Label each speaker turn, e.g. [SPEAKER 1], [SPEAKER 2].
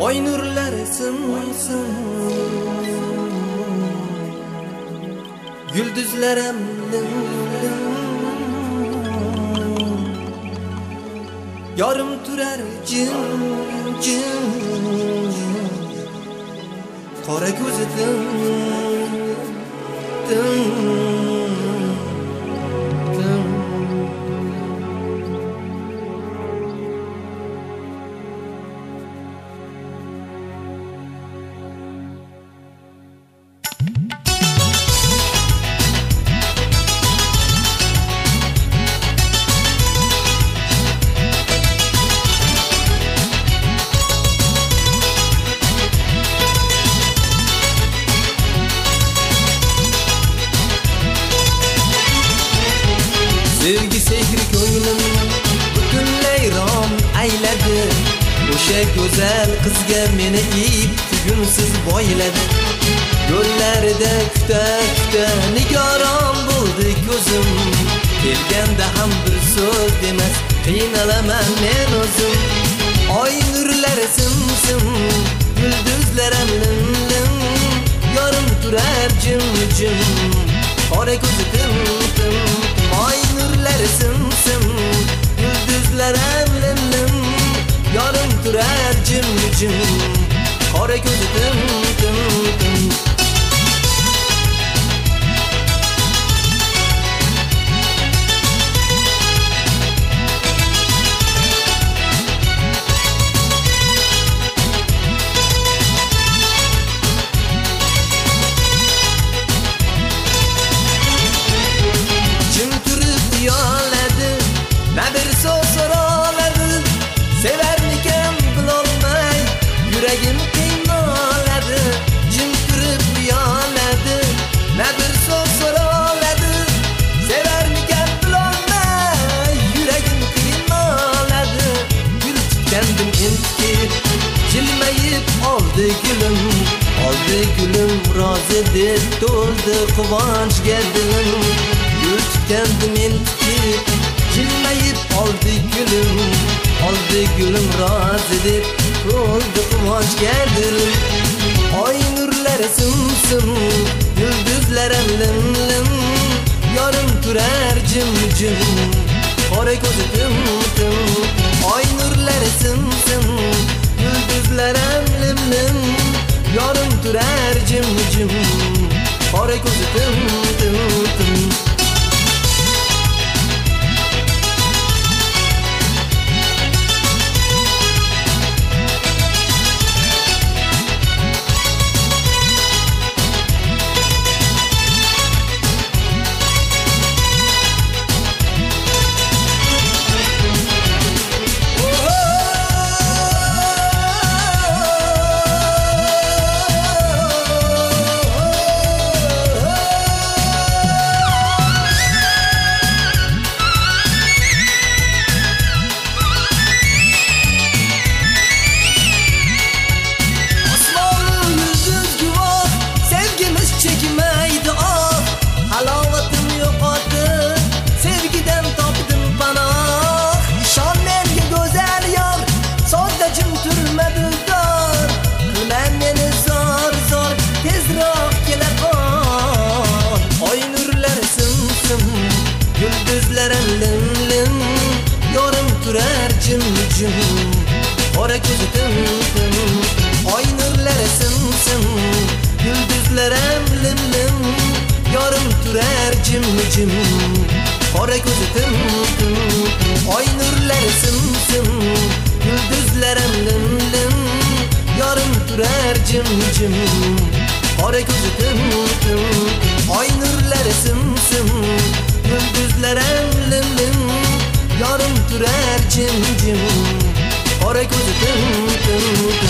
[SPEAKER 1] Oy nurlari simsim, yulduzlarim lim lim, yorim turar jim jim, qora ko'zi dim dim dim. Sevgi sehri ko'nglim butunlay rom ayladi. O'sha go'zal qizga meni ip tugunsiz boyladi. Yo'llarida kuta nigoron bo'ldi ko'zim. Kelganda ham bir so'z demas, qiynalaman men o'zim. Oy nurlari simsim, yulduzlarim lim lim, yorim turar jim jim, qora ko'zi tim tim. Oy nurlari simsim, yulduzlarim lim lim, yorim turar jim jim, qora ko'zi tim tim tim. Severmiken bilolmay, yuragim qiynaladi. Jim turib uyaladi, na bir so'z so'raladi. Severmiken bilolmay, yuragim qiynaladi. Gul tutgandim entikib, jilmayib oldi gulim. Oldi gulim rozi deb to'ldi quvonchga dilim. Gul tutgandim entikib, jilmayib oldi gulim. Oldi gulim rozi deb to'ldi quvonchga dilim. Oy nurlari simsim, yulduzlarim lim lim, yorim turar jim jim, qora ko'zi tim tim. Oy nurlari simsim, yulduzlarim lim lim, yorim turar jim jim, qora ko'zi tim tim tim. Yulduzlarim lim lim, yorim turar jim jim, qora ko'zi tim tim. Oy nurlari simsim, yulduzlarim lim lim, yorim turar jim jim, qora ko'zi tim tim. Oy nurlari simsim, yulduzlarim lim lim, yorim turar jim jim, qora ko'zi tim tim. Oy nurlari simsim, yulduzlarim lim lim, yorim turar jim jim, qora ko'zi tim tim tim.